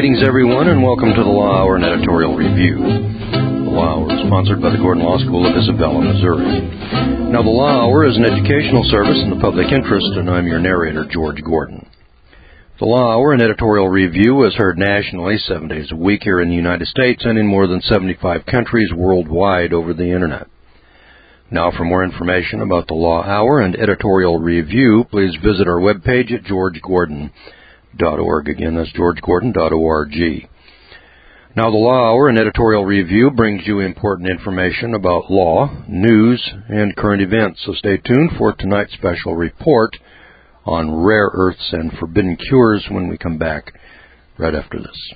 Greetings, everyone, and welcome to the Law Hour and Editorial Review. The Law Hour is sponsored by the Gordon Law School of Isabella, Missouri. Now, the Law Hour is an educational service in the public interest, and I'm your narrator, George Gordon. The Law Hour and Editorial Review is heard nationally 7 days a week here in the United States and in more than 75 countries worldwide over the Internet. Now, for more information about the Law Hour and Editorial Review, please visit our webpage at georgegordon.org. Again, that's georgegordon.org. Now, the Law Hour and Editorial Review brings you important information about law, news, and current events. So stay tuned for tonight's special report on rare earths and forbidden cures when we come back right after this.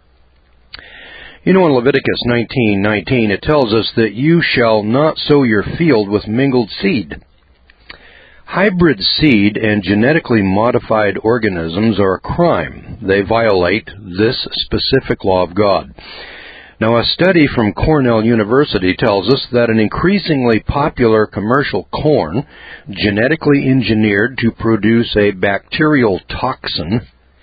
You know, in Leviticus 19:19, it tells us that you shall not sow your field with mingled seed. Hybrid seed and genetically modified organisms are a crime. They violate this specific law of God. Now, a study from Cornell University tells us that an increasingly popular commercial corn, genetically engineered to produce a bacterial toxin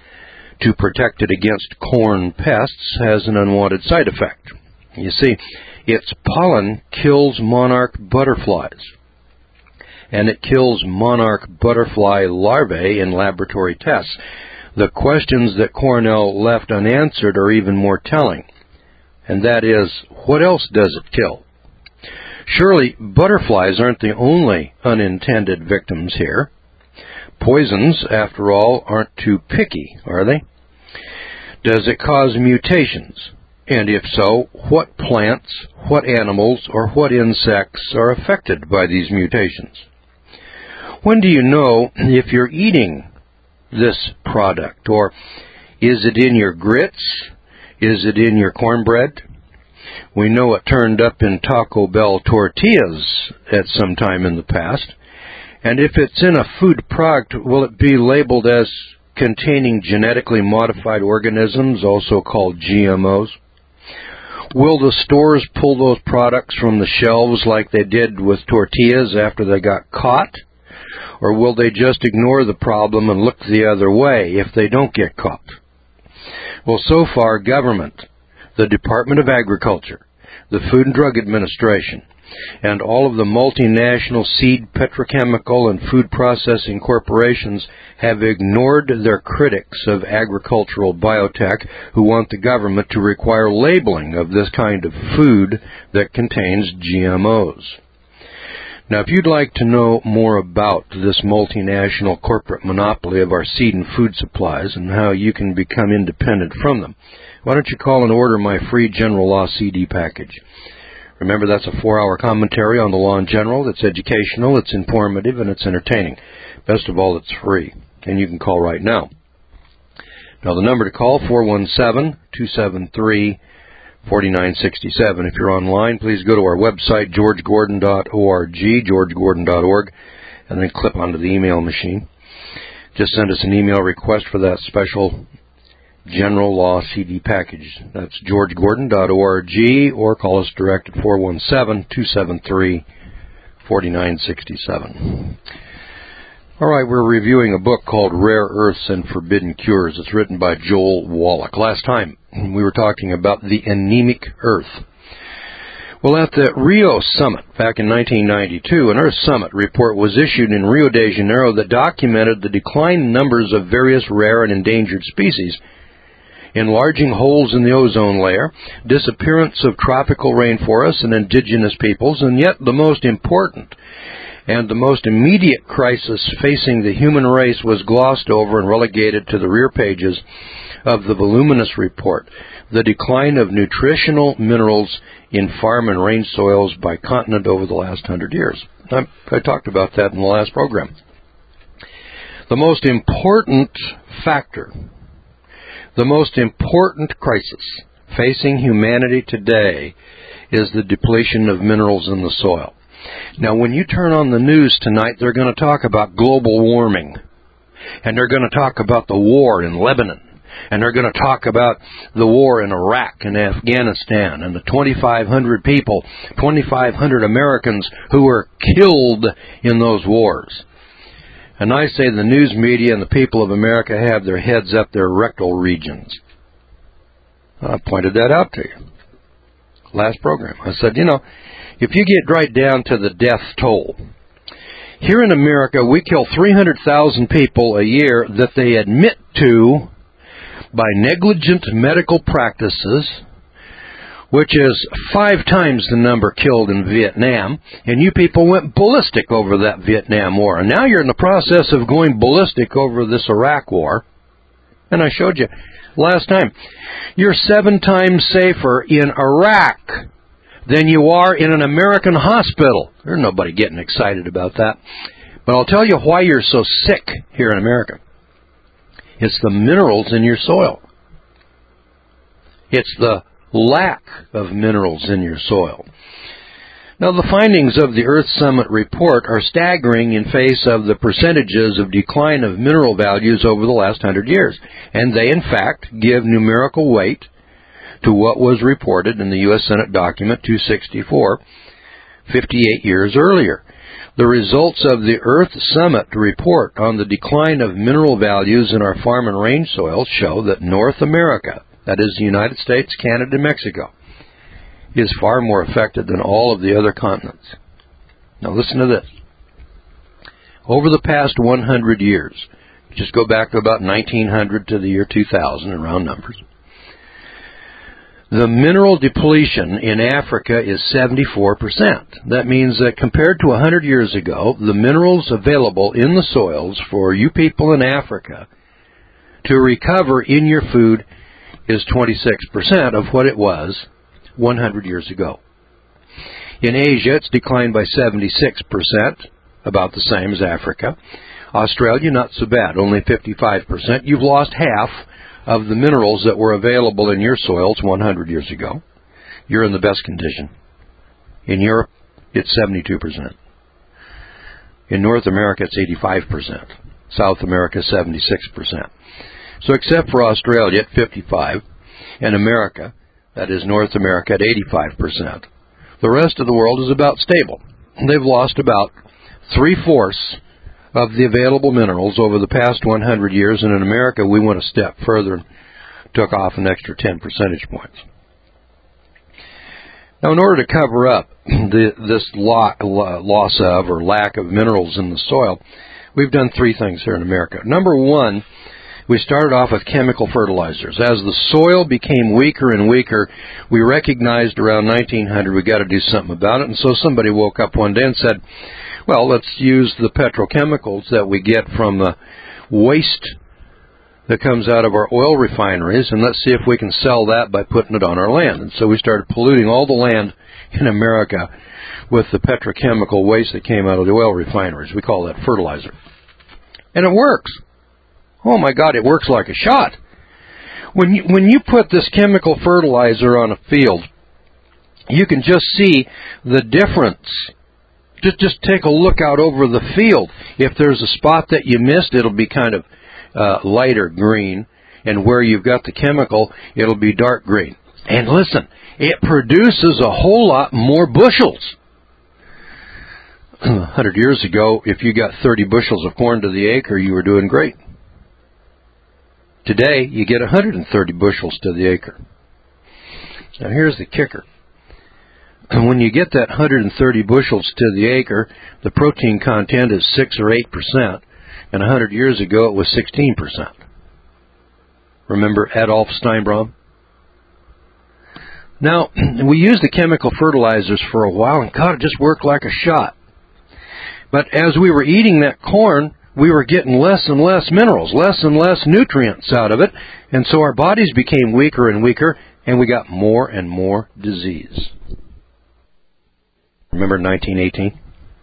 to protect it against corn pests, has an unwanted side effect. You see, its pollen kills monarch butterflies, and it kills monarch butterfly larvae in laboratory tests. The questions that Cornell left unanswered are even more telling, and that is, what else does it kill? Surely butterflies aren't the only unintended victims here. Poisons, after all, aren't too picky, are they? Does it cause mutations? And if so, what plants, what animals, or what insects are affected by these mutations? When do you know if you're eating this product? Or is it in your grits? Is it in your cornbread? We know it turned up in Taco Bell tortillas at some time in the past. And if it's in a food product, will it be labeled as containing genetically modified organisms, also called GMOs? Will the stores pull those products from the shelves like they did with tortillas after they got caught? Or will they just ignore the problem and look the other way if they don't get caught? Well, so far, government, the Department of Agriculture, the Food and Drug Administration, and all of the multinational seed, petrochemical, and food processing corporations have ignored their critics of agricultural biotech who want the government to require labeling of this kind of food that contains GMOs. Now, if you'd like to know more about this multinational corporate monopoly of our seed and food supplies and how you can become independent from them, why don't you call and order my free General Law CD package? Remember, that's a 4-hour commentary on the law in general. It's educational, it's informative, and it's entertaining. Best of all, it's free, and you can call right now. Now, the number to call, 417-273-4967. If you're online, please go to our website, georgegordon.org, georgegordon.org, and then click onto the email machine. Just send us an email request for that special General Law CD package. That's georgegordon.org, or call us direct at 417-273-4967. All right, we're reviewing a book called Rare Earths and Forbidden Cures. It's written by Joel Wallach. Last time, we were talking about the anemic Earth. Well, at the Rio Summit back in 1992, an Earth Summit report was issued in Rio de Janeiro that documented the declined numbers of various rare and endangered species, enlarging holes in the ozone layer, disappearance of tropical rainforests and indigenous peoples, and yet the most important and the most immediate crisis facing the human race was glossed over and relegated to the rear pages of the voluminous report, the decline of nutritional minerals in farm and range soils by continent over the last 100 years. I talked about that in the last program. The most important factor, the most important crisis facing humanity today is the depletion of minerals in the soil. Now, when you turn on the news tonight, they're going to talk about global warming, and they're going to talk about the war in Lebanon, and they're going to talk about the war in Iraq and Afghanistan, and the 2,500 people, 2,500 Americans who were killed in those wars. And I say the news media and the people of America have their heads up their rectal regions. I pointed that out to you last program. I said, if you get right down to the death toll, here in America, we kill 300,000 people a year that they admit to by negligent medical practices, which is 5 times the number killed in Vietnam, and you people went ballistic over that Vietnam War. And now you're in the process of going ballistic over this Iraq War. And I showed you last time, you're 7 times safer in Iraq than you are in an American hospital. There's nobody getting excited about that. But I'll tell you why you're so sick here in America. It's the minerals in your soil. It's the lack of minerals in your soil. Now, the findings of the Earth Summit report are staggering in face of the percentages of decline of mineral values over the last 100 years. And they, in fact, give numerical weight to what was reported in the U.S. Senate document 264, 58 years earlier. The results of the Earth Summit report on the decline of mineral values in our farm and range soils show that North America, that is the United States, Canada, and Mexico, is far more affected than all of the other continents. Now listen to this. Over the past 100 years, just go back to about 1900 to the year 2000 in round numbers, the mineral depletion in Africa is 74%. That means that compared to 100 years ago, the minerals available in the soils for you people in Africa to recover in your food is 26% of what it was 100 years ago. In Asia, it's declined by 76%, about the same as Africa. Australia, not so bad, only 55%. You've lost half of the minerals that were available in your soils 100 years ago. You're in the best condition. In Europe, it's 72%. In North America, it's 85%. South America, 76%. So except for Australia at 55%, and America, that is North America, at 85%, the rest of the world is about stable. They've lost about 3/4 of the available minerals over the past 100 years, and in America we went a step further and took off an extra 10 percentage points. Now, in order to cover up this loss of or lack of minerals in the soil, we've done 3 things here in America. Number 1, we started off with chemical fertilizers. As the soil became weaker and weaker, we recognized around 1900 we got to do something about it, and so somebody woke up one day and said, well, let's use the petrochemicals that we get from the waste that comes out of our oil refineries, and let's see if we can sell that by putting it on our land. And so we started polluting all the land in America with the petrochemical waste that came out of the oil refineries. We call that fertilizer. And it works. Oh my God, it works like a shot. When you put this chemical fertilizer on a field, you can just see the difference. Just take a look out over the field. If there's a spot that you missed, it'll be kind of lighter green, and where you've got the chemical, it'll be dark green. And listen, it produces a whole lot more bushels. 100 years ago, if you got 30 bushels of corn to the acre, you were doing great. Today, you get 130 bushels to the acre. Now, here's the kicker. When you get that 130 bushels to the acre, the protein content is 6 or 8%, and 100 years ago it was 16%. Remember Adolf Steinbrom? Now, we used the chemical fertilizers for a while, and God, it just worked like a shot. But as we were eating that corn, we were getting less and less minerals, less and less nutrients out of it, and so our bodies became weaker and weaker, and we got more and more disease. Remember 1918?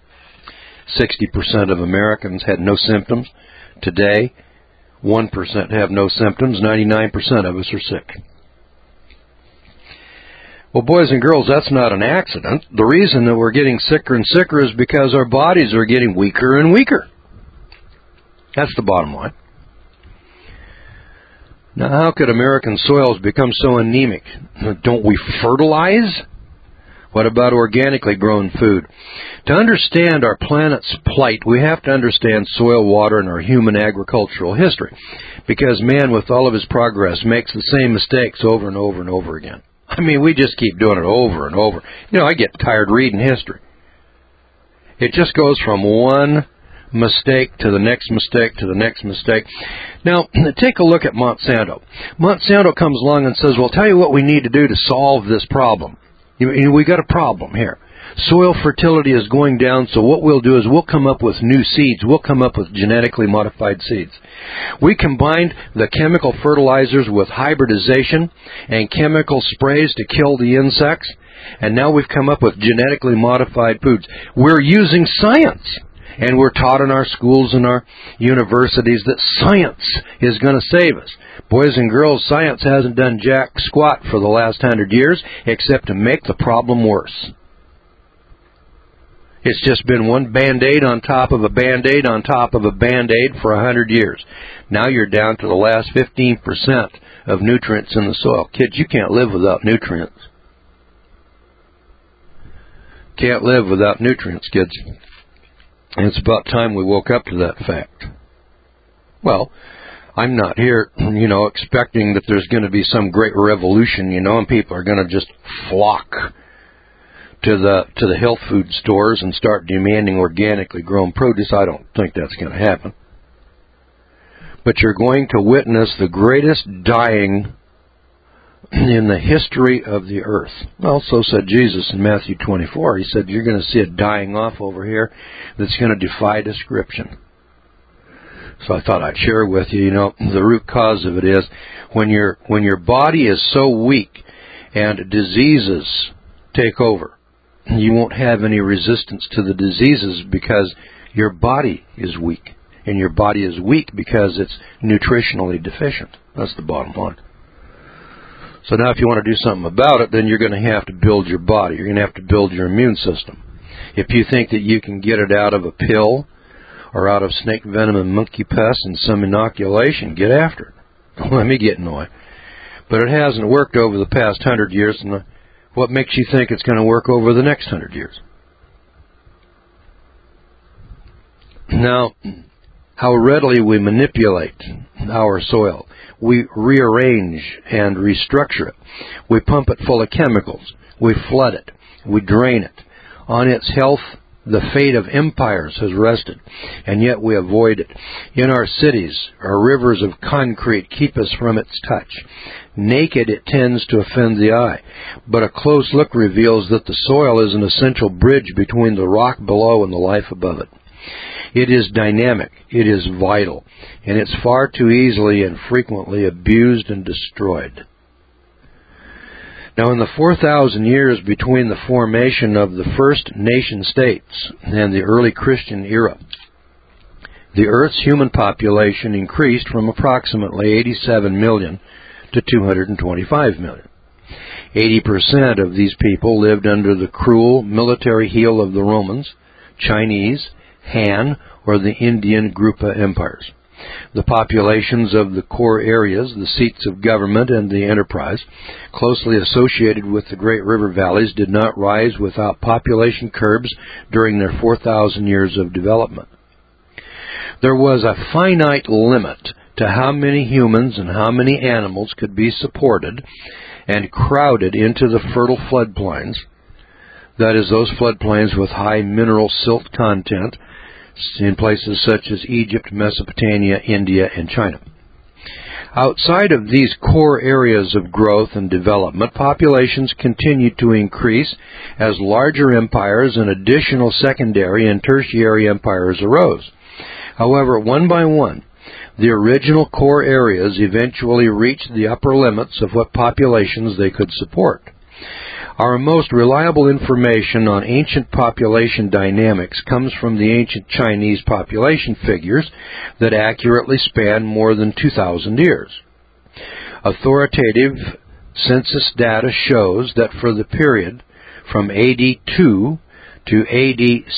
60% of Americans had no symptoms. Today, 1% have no symptoms. 99% of us are sick. Well, boys and girls, that's not an accident. The reason that we're getting sicker and sicker is because our bodies are getting weaker and weaker. That's the bottom line. Now, how could American soils become so anemic? Don't we fertilize? What about organically grown food? To understand our planet's plight, we have to understand soil, water, and our human agricultural history. Because man, with all of his progress, makes the same mistakes over and over and over again. I mean, we just keep doing it over and over. You know, I get tired reading history. It just goes from one mistake to the next mistake to the next mistake. Now, take a look at Monsanto. Monsanto comes along and says, well, tell you what we need to do to solve this problem. We got a problem here. Soil fertility is going down, so what we'll do is we'll come up with new seeds. We'll come up with genetically modified seeds. We combined the chemical fertilizers with hybridization and chemical sprays to kill the insects, and now we've come up with genetically modified foods. We're using science, and we're taught in our schools and our universities that science is going to save us. Boys and girls, science hasn't done jack squat for the last 100 years except to make the problem worse. It's just been one Band-Aid on top of a Band-Aid on top of a Band-Aid for 100 years. Now you're down to the last 15% of nutrients in the soil. Kids, you can't live without nutrients. Can't live without nutrients, kids. And it's about time we woke up to that fact. Well, I'm not here, expecting that there's going to be some great revolution, and people are going to just flock to the health food stores and start demanding organically grown produce. I don't think that's going to happen. But you're going to witness the greatest dying in the history of the earth. Well, so said Jesus in Matthew 24. He said, you're going to see a dying off over here that's going to defy description. So I thought I'd share with you, the root cause of it is when your body is so weak and diseases take over, you won't have any resistance to the diseases because your body is weak. And your body is weak because it's nutritionally deficient. That's the bottom line. So now if you want to do something about it, then you're going to have to build your body. You're going to have to build your immune system. If you think that you can get it out of a pill or out of snake venom and monkey pus and some inoculation, get after it. Let me get annoyed. But it hasn't worked over the past 100 years, and what makes you think it's going to work over the next 100 years? Now, how readily we manipulate our soil. We rearrange and restructure it. We pump it full of chemicals. We flood it. We drain it. On its health, the fate of empires has rested, and yet we avoid it. In our cities, our rivers of concrete keep us from its touch. Naked, it tends to offend the eye, but a close look reveals that the soil is an essential bridge between the rock below and the life above it. It is dynamic, it is vital, and it's far too easily and frequently abused and destroyed. Now, in the 4,000 years between the formation of the first nation states and the early Christian era, the Earth's human population increased from approximately 87 million to 225 million. 80% of these people lived under the cruel military heel of the Romans, Chinese, Han, or the Indian Grupa empires. The populations of the core areas, the seats of government and the enterprise, closely associated with the great river valleys, did not rise without population curbs during their 4,000 years of development. There was a finite limit to how many humans and how many animals could be supported and crowded into the fertile floodplains, that is, those floodplains with high mineral silt content, in places such as Egypt, Mesopotamia, India, and China. Outside of these core areas of growth and development, populations continued to increase as larger empires and additional secondary and tertiary empires arose. However, one by one, the original core areas eventually reached the upper limits of what populations they could support. Our most reliable information on ancient population dynamics comes from the ancient Chinese population figures that accurately span more than 2,000 years. Authoritative census data shows that for the period from AD 2 to AD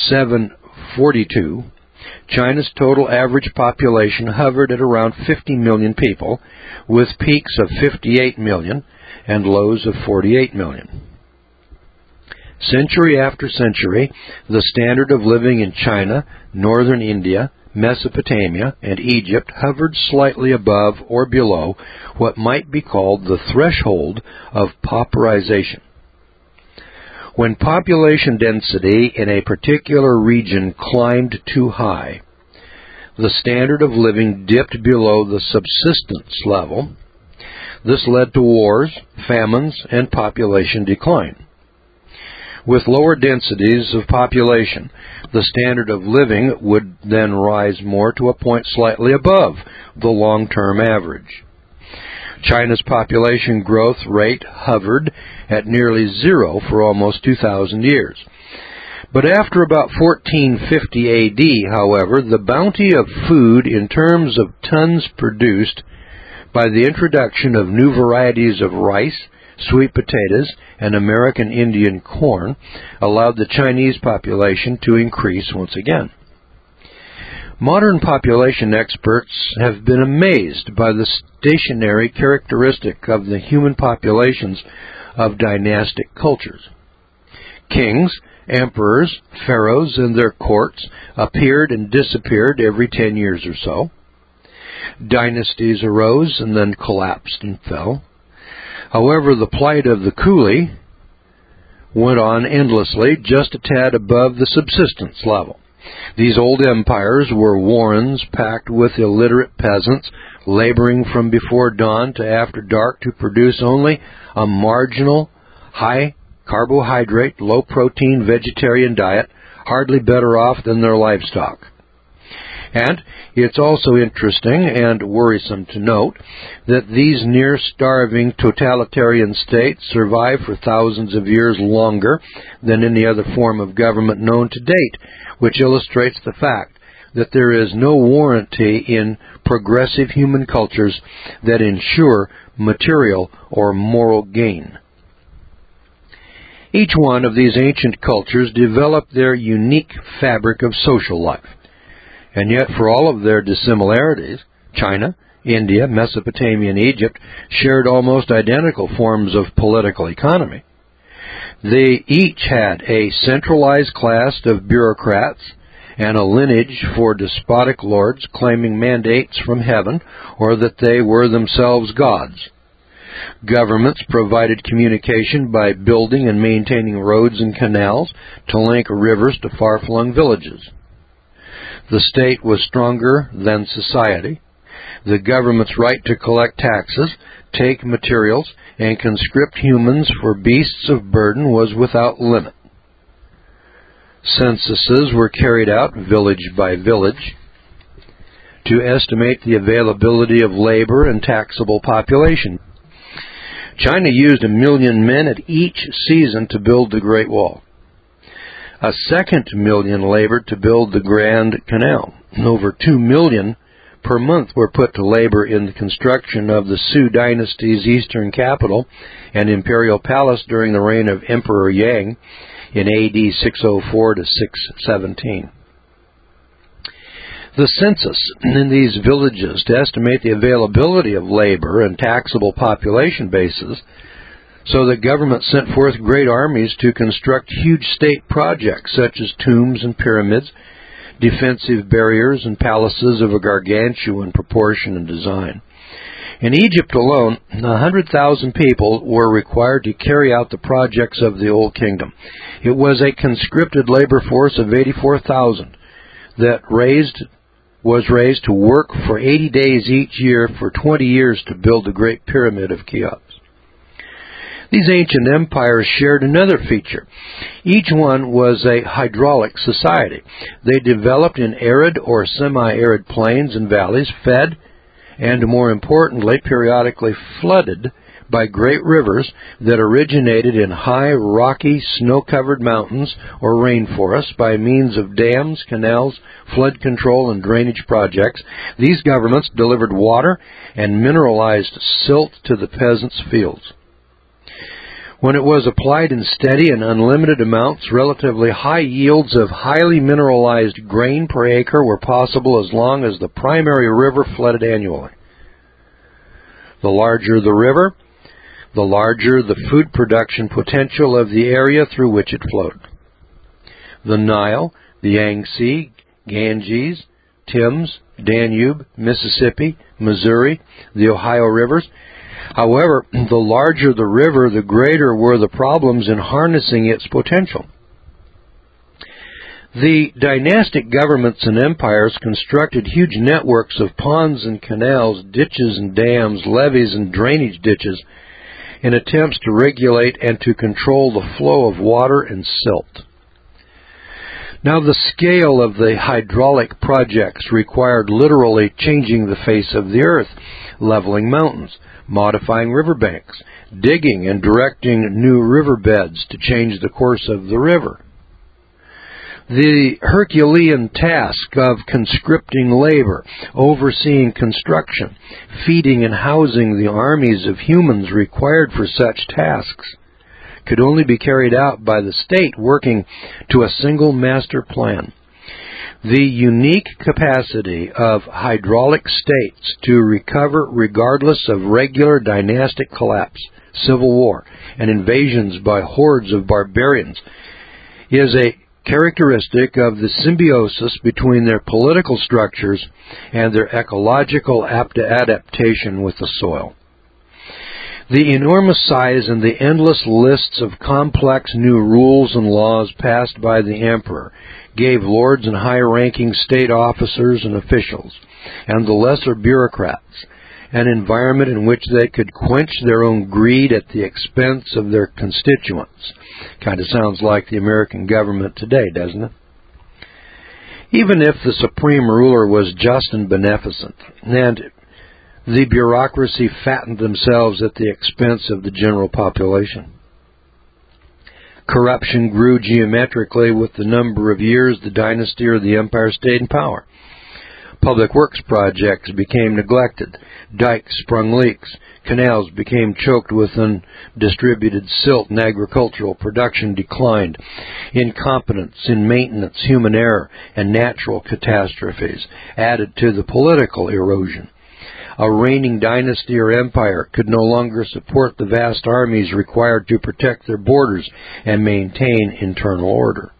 742, China's total average population hovered at around 50 million people, with peaks of 58 million and lows of 48 million. Century after century, the standard of living in China, northern India, Mesopotamia, and Egypt hovered slightly above or below what might be called the threshold of pauperization. When population density in a particular region climbed too high, the standard of living dipped below the subsistence level. This led to wars, famines, and population decline. With lower densities of population, the standard of living would then rise more to a point slightly above the long-term average. China's population growth rate hovered at nearly zero for almost 2,000 years. But after about 1450 AD, however, the bounty of food in terms of tons produced by the introduction of new varieties of rice, sweet potatoes, and American Indian corn allowed the Chinese population to increase once again. Modern population experts have been amazed by the stationary characteristic of the human populations of dynastic cultures. Kings, emperors, pharaohs, and their courts appeared and disappeared every 10 years or so. Dynasties arose and then collapsed and fell. However, the plight of the coolie went on endlessly, just a tad above the subsistence level. These old empires were warrens packed with illiterate peasants, laboring from before dawn to after dark to produce only a marginal, high-carbohydrate, low-protein vegetarian diet, hardly better off than their livestock. And it's also interesting and worrisome to note that these near-starving totalitarian states survive for thousands of years longer than any other form of government known to date, which illustrates the fact that there is no warranty in progressive human cultures that ensure material or moral gain. Each one of these ancient cultures developed their unique fabric of social life. And yet, for all of their dissimilarities, China, India, Mesopotamia, and Egypt shared almost identical forms of political economy. They each had a centralized class of bureaucrats and a lineage for despotic lords claiming mandates from heaven or that they were themselves gods. Governments provided communication by building and maintaining roads and canals to link rivers to far-flung villages. The state was stronger than society. The government's right to collect taxes, take materials, and conscript humans for beasts of burden was without limit. Censuses were carried out village by village to estimate the availability of labor and taxable population. China used 1 million men at each season to build the Great Wall. A second million labored to build the Grand Canal. Over 2 million per month were put to labor in the construction of the Sui dynasty's eastern capital and imperial palace during the reign of Emperor Yang in AD 604 to 617. The census in these villages to estimate the availability of labor and taxable population bases, so the government sent forth great armies to construct huge state projects such as tombs and pyramids, defensive barriers and palaces of a gargantuan proportion and design. In Egypt alone, 100,000 people were required to carry out the projects of the Old Kingdom. It was a conscripted labor force of 84,000 that was raised to work for 80 days each year for 20 years to build the Great Pyramid of Cheops. These ancient empires shared another feature. Each one was a hydraulic society. They developed in arid or semi-arid plains and valleys, fed, and more importantly, periodically flooded by great rivers that originated in high, rocky, snow-covered mountains or rainforests by means of dams, canals, flood control, and drainage projects. These governments delivered water and mineralized silt to the peasants' fields. When it was applied in steady and unlimited amounts, relatively high yields of highly mineralized grain per acre were possible as long as the primary river flooded annually. The larger the river, the larger the food production potential of the area through which it flowed. The Nile, the Yangtze, Ganges, Thames, Danube, Mississippi, Missouri, the Ohio rivers. However, the larger the river, the greater were the problems in harnessing its potential. The dynastic governments and empires constructed huge networks of ponds and canals, ditches and dams, levees and drainage ditches in attempts to regulate and to control the flow of water and silt. Now, the scale of the hydraulic projects required literally changing the face of the earth, leveling mountains, modifying riverbanks, digging and directing new riverbeds to change the course of the river. The Herculean task of conscripting labor, overseeing construction, feeding and housing the armies of humans required for such tasks, could only be carried out by the state working to a single master plan. The unique capacity of hydraulic states to recover regardless of regular dynastic collapse, civil war, and invasions by hordes of barbarians is a characteristic of the symbiosis between their political structures and their ecological adaptation with the soil. The enormous size and the endless lists of complex new rules and laws passed by the emperor gave lords and high-ranking state officers and officials, and the lesser bureaucrats, an environment in which they could quench their own greed at the expense of their constituents. Kind of sounds like the American government today, doesn't it? Even if the supreme ruler was just and beneficent, and the bureaucracy fattened themselves at the expense of the general population. Corruption grew geometrically with the number of years the dynasty or the empire stayed in power. Public works projects became neglected. Dikes sprung leaks. Canals became choked with undistributed silt, and agricultural production declined. Incompetence in maintenance, human error, and natural catastrophes added to the political erosion. A reigning dynasty or empire could no longer support the vast armies required to protect their borders and maintain internal order.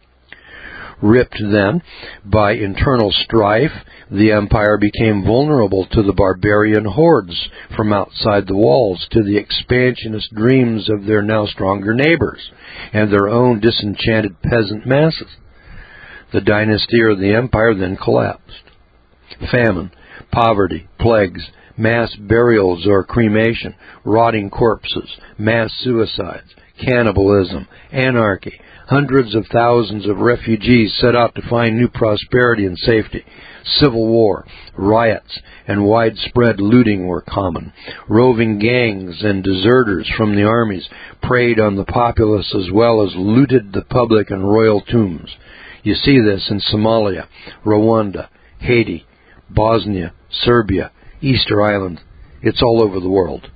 Ripped then by internal strife, the empire became vulnerable to the barbarian hordes from outside the walls, to the expansionist dreams of their now stronger neighbors and their own disenchanted peasant masses. The dynasty or the empire then collapsed. Famine, poverty, plagues, mass burials or cremation, rotting corpses, mass suicides, cannibalism, anarchy, hundreds of thousands of refugees set out to find new prosperity and safety. Civil war, riots, and widespread looting were common. Roving gangs and deserters from the armies preyed on the populace as well as looted the public and royal tombs. You see this in Somalia, Rwanda, Haiti, Bosnia, Serbia, Easter Island. It's all over the world.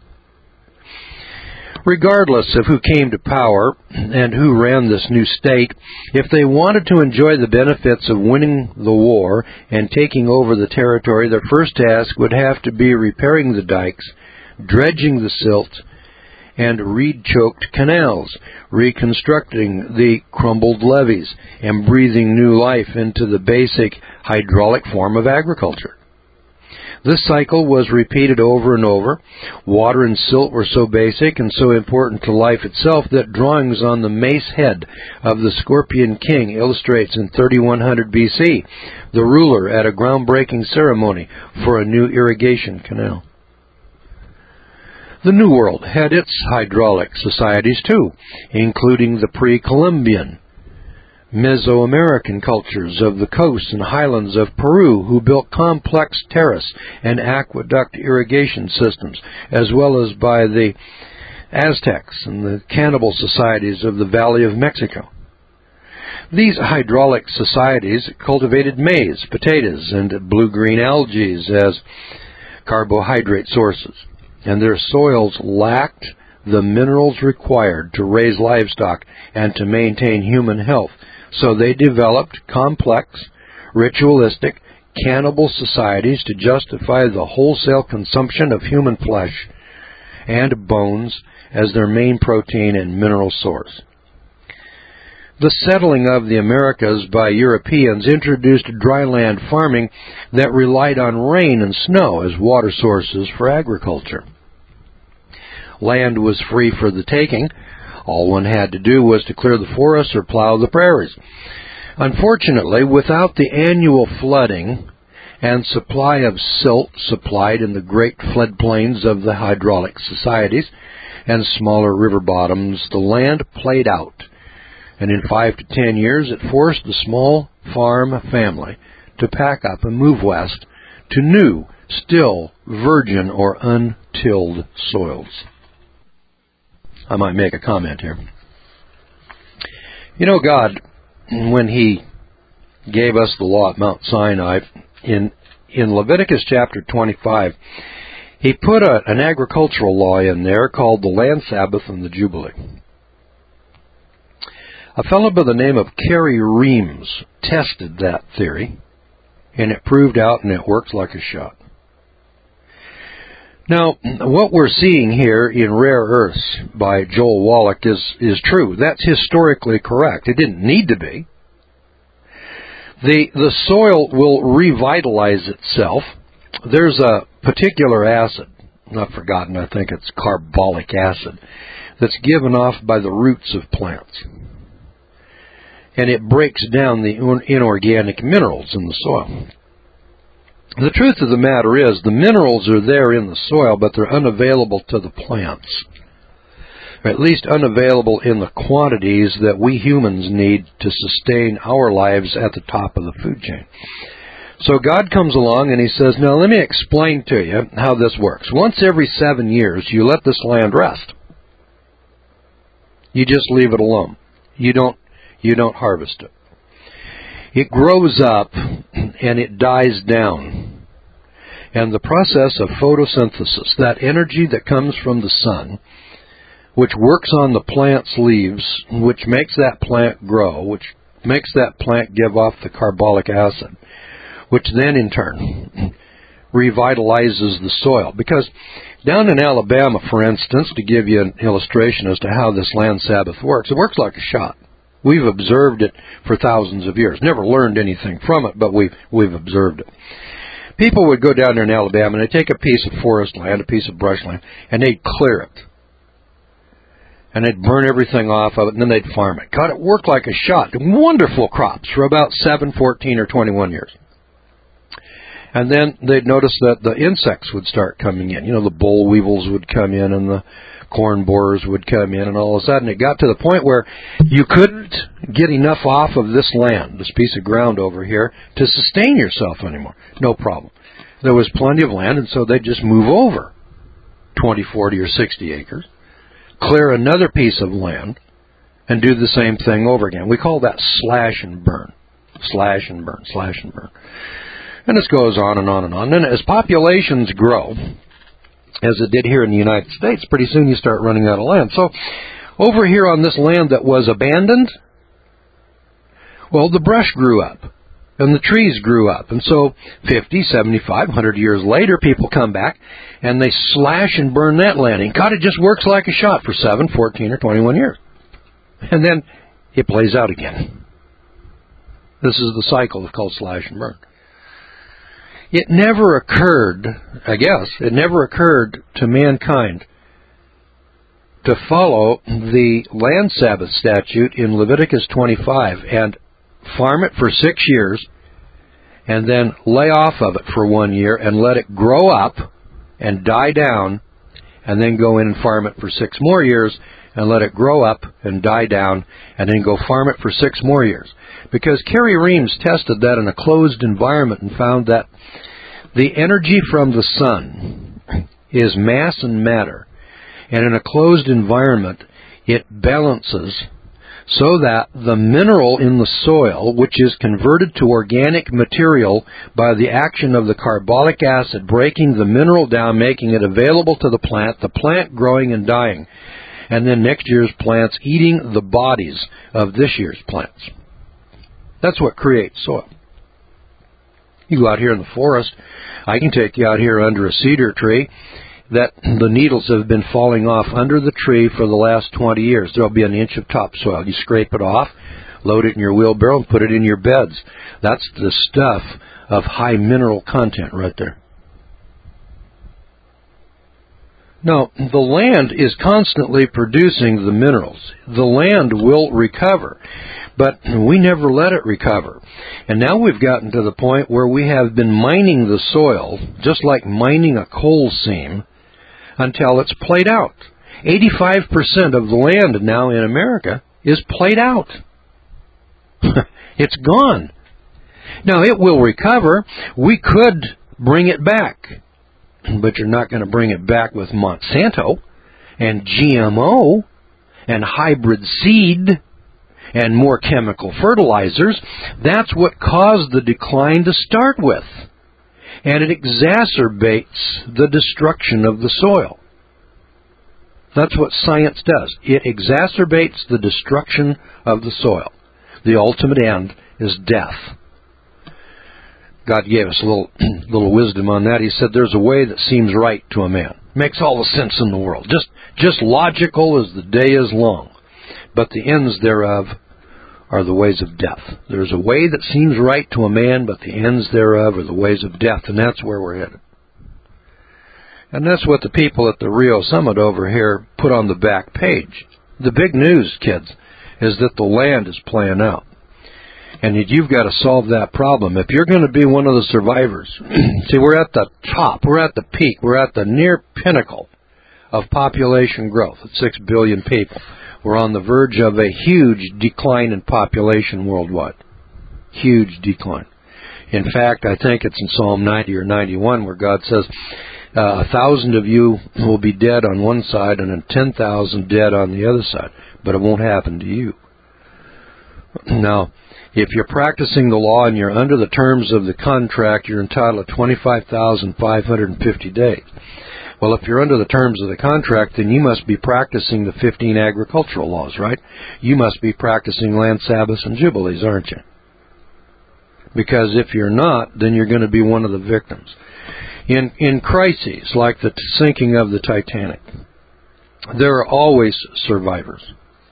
Regardless of who came to power and who ran this new state, if they wanted to enjoy the benefits of winning the war and taking over the territory, their first task would have to be repairing the dikes, dredging the silt, and reed-choked canals, reconstructing the crumbled levees, and breathing new life into the basic hydraulic form of agriculture. This cycle was repeated over and over. Water and silt were so basic and so important to life itself that drawings on the mace head of the Scorpion King illustrates in 3100 BC the ruler at a groundbreaking ceremony for a new irrigation canal. The New World had its hydraulic societies too, including the pre-Columbian Mesoamerican cultures of the coasts and highlands of Peru, who built complex terrace and aqueduct irrigation systems, as well as by the Aztecs and the cannibal societies of the Valley of Mexico. These hydraulic societies cultivated maize, potatoes, and blue-green algae as carbohydrate sources, and their soils lacked the minerals required to raise livestock and to maintain human health. So they developed complex, ritualistic, cannibal societies to justify the wholesale consumption of human flesh and bones as their main protein and mineral source. The settling of the Americas by Europeans introduced dryland farming that relied on rain and snow as water sources for agriculture. Land was free for the taking. All one had to do was to clear the forests or plow the prairies. Unfortunately, without the annual flooding and supply of silt supplied in the great floodplains of the hydraulic societies and smaller river bottoms, the land played out. And in 5 to 10 years, it forced the small farm family to pack up and move west to new, still virgin or untilled soils. I might make a comment here. You know, God, when He gave us the law at Mount Sinai, in Leviticus chapter 25, He put an agricultural law in there called the Land Sabbath and the Jubilee. A fellow by the name of Kerry Reams tested that theory, and it proved out, and it works like a shot. Now, what we're seeing here in Rare Earths by Joel Wallach is true. That's historically correct. It didn't need to be. The soil will revitalize itself. There's a particular acid, I've forgotten, I think it's carbolic acid, that's given off by the roots of plants. And it breaks down the inorganic minerals in the soil. The truth of the matter is, the minerals are there in the soil, but they're unavailable to the plants. Or at least unavailable in the quantities that we humans need to sustain our lives at the top of the food chain. So God comes along and He says, now let me explain to you how this works. Once every 7 years, you let this land rest. You just leave it alone. You don't harvest it. It grows up and it dies down. And the process of photosynthesis, that energy that comes from the sun, which works on the plant's leaves, which makes that plant grow, which makes that plant give off the carbolic acid, which then in turn revitalizes the soil. Because down in Alabama, for instance, to give you an illustration as to how this land Sabbath works, it works like a shot. We've observed it for thousands of years. Never learned anything from it, but we've observed it. People would go down there in Alabama and they'd take a piece of forest land, a piece of brushland, and they'd clear it. And they'd burn everything off of it, and then they'd farm it. God, it worked like a shot. Wonderful crops for about 7, 14, or 21 years. And then they'd notice that the insects would start coming in. You know, the boll weevils would come in, and the corn borers would come in, and all of a sudden it got to the point where you couldn't get enough off of this land, this piece of ground over here, to sustain yourself anymore. No problem. There was plenty of land, and so they'd just move over 20, 40, or 60 acres, clear another piece of land, and do the same thing over again. We call that slash and burn. Slash and burn, slash and burn. And this goes on and on and on. And as populations grow, as it did here in the United States, pretty soon you start running out of land. So over here on this land that was abandoned, well, the brush grew up and the trees grew up. And so 50, 75, 100 years later, people come back and they slash and burn that land. And God, it just works like a shot for 7, 14, or 21 years. And then it plays out again. This is the cycle called slash and burn. It never occurred, it never occurred to mankind to follow the land Sabbath statute in Leviticus 25 and farm it for 6 years and then lay off of it for 1 year and let it grow up and die down and then go in and farm it for 6 more years and let it grow up and die down and then go farm it for 6 more years. Because Kerry Reams tested that in a closed environment and found that the energy from the sun is mass and matter. And in a closed environment, it balances so that the mineral in the soil, which is converted to organic material by the action of the carbolic acid, breaking the mineral down, making it available to the plant growing and dying, and then next year's plants eating the bodies of this year's plants. That's what creates soil. You go out here in the forest, I can take you out here under a cedar tree, that the needles have been falling off under the tree for the last 20 years. There'll be an inch of topsoil. You scrape it off, load it in your wheelbarrow, and put it in your beds. That's the stuff of high mineral content right there. Now, the land is constantly producing the minerals. The land will recover, but we never let it recover. And now we've gotten to the point where we have been mining the soil, just like mining a coal seam, until it's played out. 85% of the land now in America is played out. It's gone. Now, it will recover. We could bring it back. But you're not going to bring it back with Monsanto and GMO and hybrid seed and more chemical fertilizers. That's what caused the decline to start with. And it exacerbates the destruction of the soil. That's what science does. It exacerbates the destruction of the soil. The ultimate end is death. God gave us a little wisdom on that. He said there's a way that seems right to a man. Makes all the sense in the world. Just logical as the day is long. But the ends thereof are the ways of death. There's a way that seems right to a man, but the ends thereof are the ways of death. And that's where we're headed. And that's what the people at the Rio Summit over here put on the back page. The big news, kids, is that the land is playing out. And you've got to solve that problem. If you're going to be one of the survivors, see, we're at the top, we're at the peak, we're at the near pinnacle of population growth at 6 billion people. We're on the verge of a huge decline in population worldwide. Huge decline. In fact, I think it's in Psalm 90 or 91 where God says, 1,000 of you will be dead on one side and 10,000 dead on the other side. But it won't happen to you. Now, if you're practicing the law and you're under the terms of the contract, you're entitled to 25,550 days. Well, if you're under the terms of the contract, then you must be practicing the 15 agricultural laws, right? You must be practicing land Sabbaths and Jubilees, aren't you? Because if you're not, then you're going to be one of the victims. In crises like the sinking of the Titanic, there are always survivors.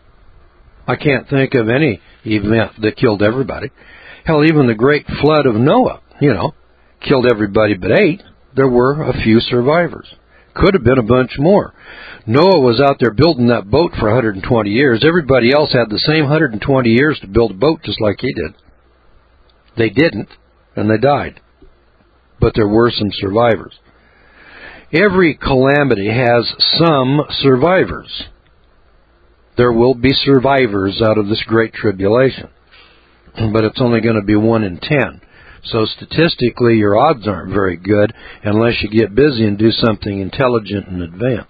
I can't think of any event that killed everybody. Hell, even the great flood of Noah, killed everybody but 8. There were a few survivors. Could have been a bunch more. Noah was out there building that boat for 120 years. Everybody else had the same 120 years to build a boat just like he did. They didn't, and they died. But there were some survivors. Every calamity has some survivors. There will be survivors out of this great tribulation. But it's only going to be 1 in 10. So statistically, your odds aren't very good unless you get busy and do something intelligent in advance.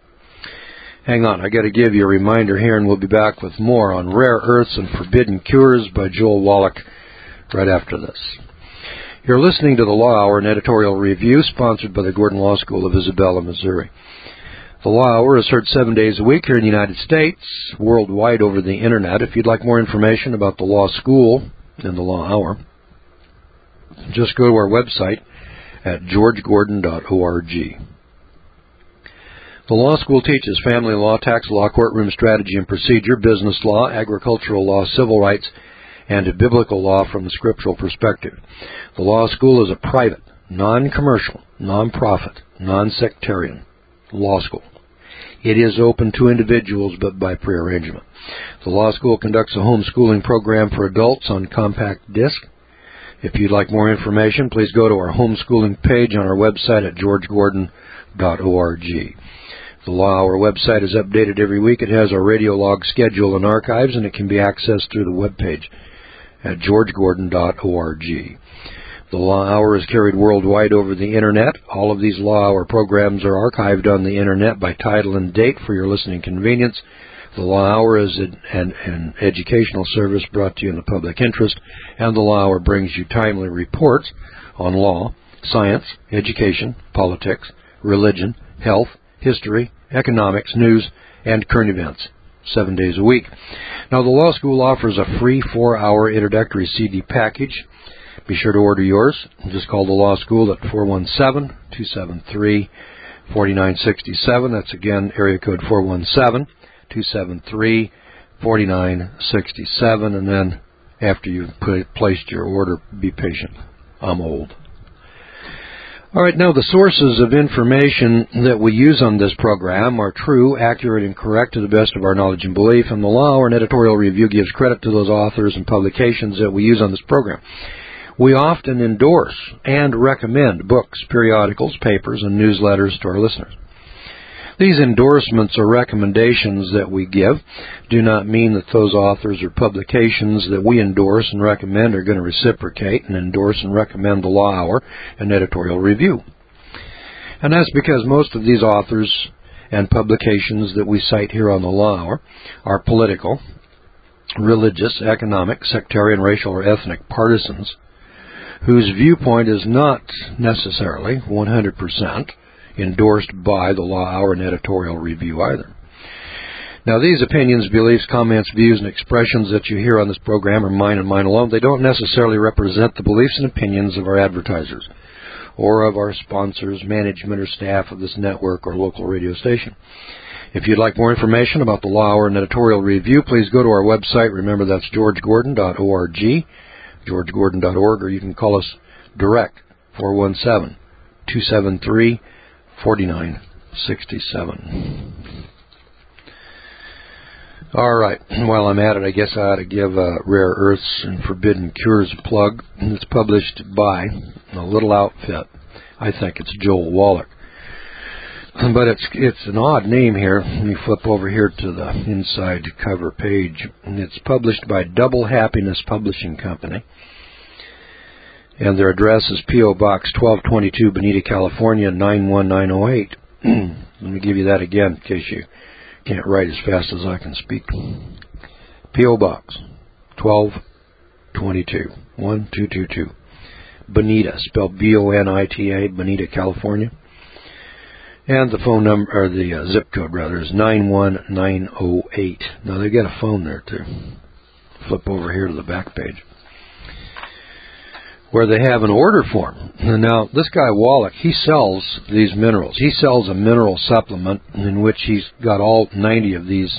Hang on, I got to give you a reminder here, and we'll be back with more on Rare Earths and Forbidden Cures by Joel Wallach right after this. You're listening to the Law Hour, an editorial review sponsored by the Gordon Law School of Isabella, Missouri. The Law Hour is heard 7 days a week here in the United States, worldwide over the Internet. If you'd like more information about the Law School and the Law Hour, just go to our website at georgegordon.org. The law school teaches family law, tax law, courtroom strategy and procedure, business law, agricultural law, civil rights, and biblical law from the scriptural perspective. The law school is a private, non-commercial, non-profit, non-sectarian law school. It is open to individuals, but by prearrangement. The law school conducts a homeschooling program for adults on compact disc. If you'd like more information, please go to our homeschooling page on our website at georgegordon.org. The Law Hour website is updated every week. It has our radio log schedule and archives, and it can be accessed through the webpage at georgegordon.org. The Law Hour is carried worldwide over the Internet. All of these Law Hour programs are archived on the Internet by title and date for your listening convenience. The Law Hour is an educational service brought to you in the public interest, and the Law Hour brings you timely reports on law, science, education, politics, religion, health, history, economics, news, and current events, 7 days a week. Now, the law school offers a free 4-hour introductory CD package. Be sure to order yours. Just call the law school at 4967. That's again area code 417-273-4967. And then after you've placed your order, be patient. I'm old. All right, now the sources of information that we use on this program are true, accurate, and correct to the best of our knowledge and belief, and the Law Hour and Editorial Review gives credit to those authors and publications that we use on this program. We often endorse and recommend books, periodicals, papers, and newsletters to our listeners. These endorsements or recommendations that we give do not mean that those authors or publications that we endorse and recommend are going to reciprocate and endorse and recommend the Law Hour and Editorial Review. And that's because most of these authors and publications that we cite here on the Law Hour are political, religious, economic, sectarian, racial, or ethnic partisans whose viewpoint is not necessarily 100% endorsed by the Law Hour and Editorial Review either. Now, these opinions, beliefs, comments, views, and expressions that you hear on this program are mine and mine alone. They don't necessarily represent the beliefs and opinions of our advertisers or of our sponsors, management, or staff of this network or local radio station. If you'd like more information about the Law Hour and Editorial Review, please go to our website. Remember, that's georgegordon.org, georgegordon.org, or you can call us direct, 417-273-4967. All right. While I'm at it, I guess I ought to give Rare Earths and Forbidden Cures a plug. It's published by a little outfit. I think it's Joel Wallach. But it's an odd name here. Let me flip over here to the inside cover page. It's published by Double Happiness Publishing Company. And their address is P.O. Box 1222, Bonita, California, 91908. Let me give you that again in case you can't write as fast as I can speak. P.O. Box 1222, 1222, Bonita, spelled B-O-N-I-T-A, Bonita, California. And the phone number, or the zip code rather, is 91908. Now they got a phone there too. Flip over here to the back page, where they have an order form. Now, this guy Wallach, he sells these minerals. He sells a mineral supplement in which he's got all 90 of these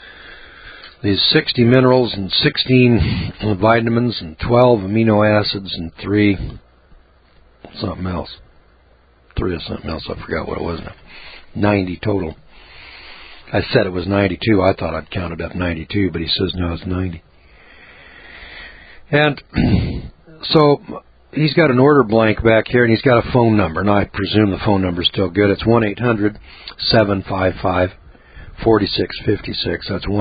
60 minerals and 16 vitamins and 12 amino acids and 3 of something else. I forgot what it was now. 90 total. I said it was 92. I thought I'd counted up 92, but he says no, it's 90. And so he's got an order blank back here, and he's got a phone number, and I presume the phone number is still good. It's 1-800-755-4656. That's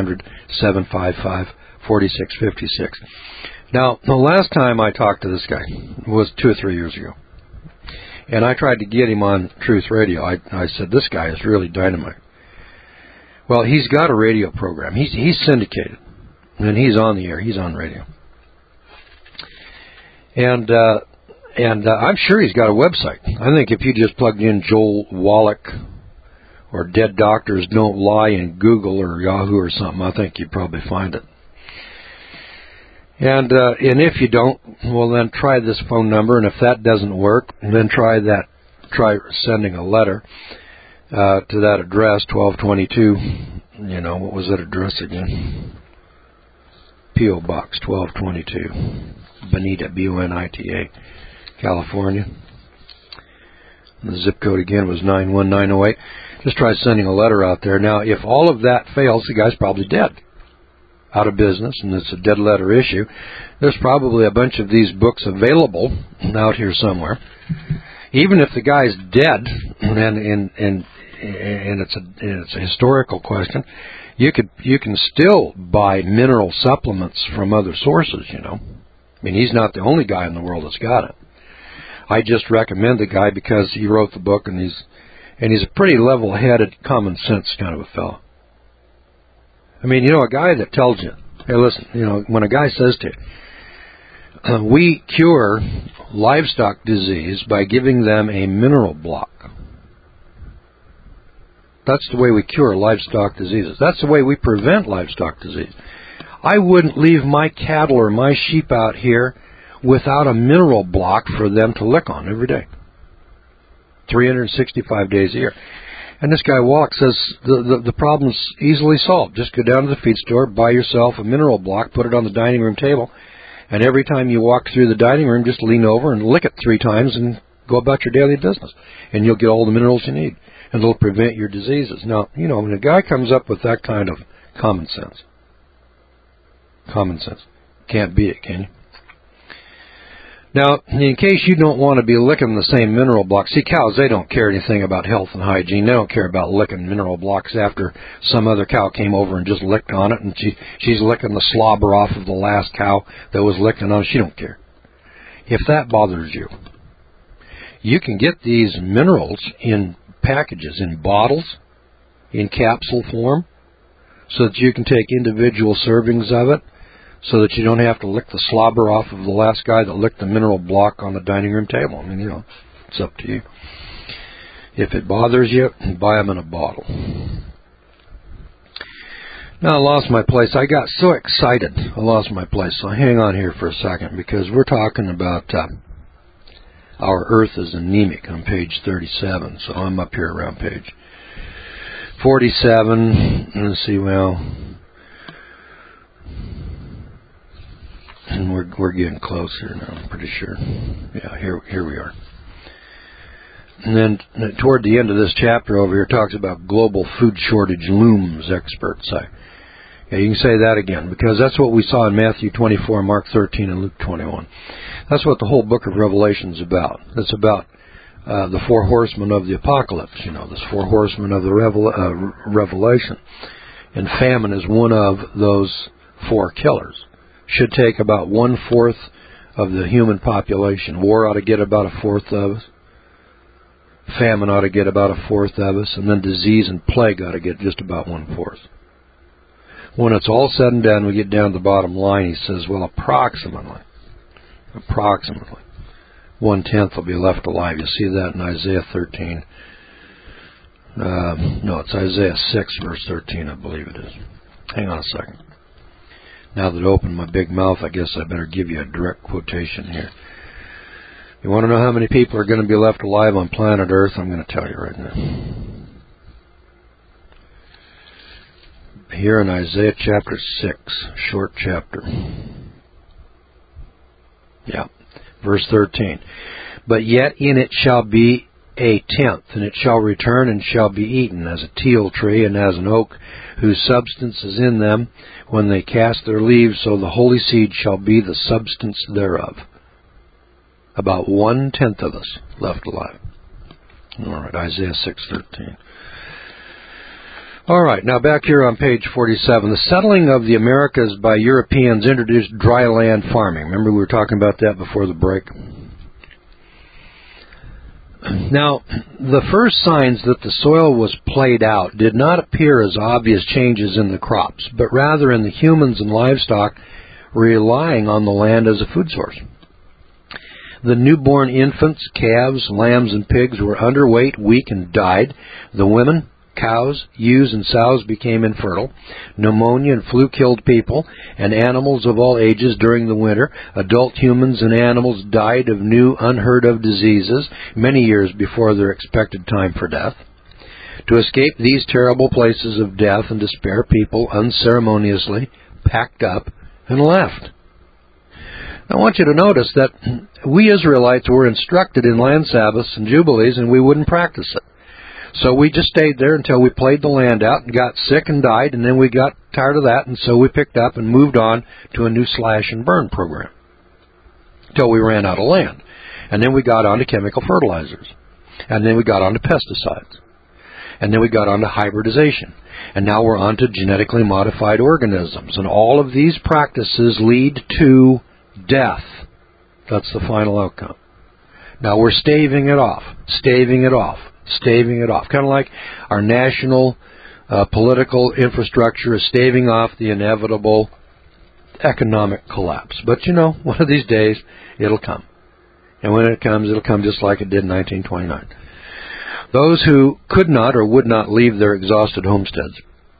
1-800-755-4656. Now, the last time I talked to this guy was 2 or 3 years ago, and I tried to get him on Truth Radio. I said, this guy is really dynamite. Well, he's got a radio program. He's syndicated, and he's on the air. He's on radio. And I'm sure he's got a website. I think if you just plugged in Joel Wallach or Dead Doctors Don't Lie in Google or Yahoo or something, I think you'd probably find it. And if you don't, well, then try this phone number, and if that doesn't work, then try sending a letter to that address, 1222. What was that address again? P.O. Box 1222. Bonita, B-O-N-I-T-A, California. And the zip code again was 91908. Just try sending a letter out there. Now, if all of that fails, the guy's probably dead, out of business, and it's a dead letter issue. There's probably a bunch of these books available out here somewhere. Even if the guy's dead, and it's a historical question, you can still buy mineral supplements from other sources. I mean, he's not the only guy in the world that's got it. I just recommend the guy because he wrote the book, and he's a pretty level-headed, common sense kind of a fellow. I mean, a guy that tells you, hey, listen, when a guy says to you, we cure livestock disease by giving them a mineral block. That's the way we cure livestock diseases. That's the way we prevent livestock disease. I wouldn't leave my cattle or my sheep out here without a mineral block for them to lick on every day. 365 days a year. And this guy walks, says the problem's easily solved. Just go down to the feed store, buy yourself a mineral block, put it on the dining room table, and every time you walk through the dining room, just lean over and lick it 3 times and go about your daily business. And you'll get all the minerals you need, and it'll prevent your diseases. Now, when a guy comes up with that kind of common sense, can't beat it, can you? Now, in case you don't want to be licking the same mineral blocks, see, cows, they don't care anything about health and hygiene. They don't care about licking mineral blocks after some other cow came over and just licked on it, and she's licking the slobber off of the last cow that was licking on it. She don't care. If that bothers you, you can get these minerals in packages, in bottles, in capsule form, so that you can take individual servings of it, so that you don't have to lick the slobber off of the last guy that licked the mineral block on the dining room table. I mean, it's up to you. If it bothers you, buy them in a bottle. Now, I lost my place. I got so excited, I lost my place. So hang on here for a second, because we're talking about our Earth is anemic on page 37. So I'm up here around page 47. Let's see, and we're getting close here now, I'm pretty sure. Yeah, here we are. And then toward the end of this chapter over here, it talks about global food shortage looms, experts say. Yeah, you can say that again, because that's what we saw in Matthew 24, Mark 13, and Luke 21. That's what the whole book of Revelation is about. It's about the 4 horsemen of the apocalypse, there's 4 horsemen of the Revelation. And famine is one of those 4 killers. Should take about 1/4 of the human population. War ought to get about 1/4 of us. Famine ought to get about 1/4 of us. And then disease and plague ought to get just about 1/4. When it's all said and done, we get down to the bottom line. He says, well, approximately 1/10 will be left alive. You see that in Isaiah 13. No, it's Isaiah 6, verse 13, I believe it is. Hang on a second. Now that I opened my big mouth, I guess I better give you a direct quotation here. You want to know how many people are going to be left alive on planet Earth? I'm going to tell you right now. Here in Isaiah chapter 6, short chapter. Yeah, verse 13. But yet in it shall be 1/10, and it shall return and shall be eaten, as a teil tree and as an oak, whose substance is in them. When they cast their leaves, so the holy seed shall be the substance thereof. About 1/10 of us left alive. All right, Isaiah 6:13. All right, now back here on page 47. The settling of the Americas by Europeans introduced dry land farming. Remember we were talking about that before the break? Now, the first signs that the soil was played out did not appear as obvious changes in the crops, but rather in the humans and livestock relying on the land as a food source. The newborn infants, calves, lambs, and pigs were underweight, weak, and died. The women, cows, ewes, and sows became infertile. Pneumonia and flu killed people and animals of all ages during the winter. Adult humans and animals died of new, unheard-of diseases many years before their expected time for death. To escape these terrible places of death and despair, people unceremoniously packed up and left. I want you to notice that we Israelites were instructed in land Sabbaths and Jubilees, and we wouldn't practice it. So we just stayed there until we played the land out and got sick and died, and then we got tired of that, and so we picked up and moved on to a new slash and burn program until we ran out of land. And then we got on to chemical fertilizers. And then we got on to pesticides. And then we got on to hybridization. And now we're on to genetically modified organisms. And all of these practices lead to death. That's the final outcome. Now we're staving it off. Kind of like our national political infrastructure is staving off the inevitable economic collapse. But one of these days, it'll come. And when it comes, it'll come just like it did in 1929. Those who could not or would not leave their exhausted homesteads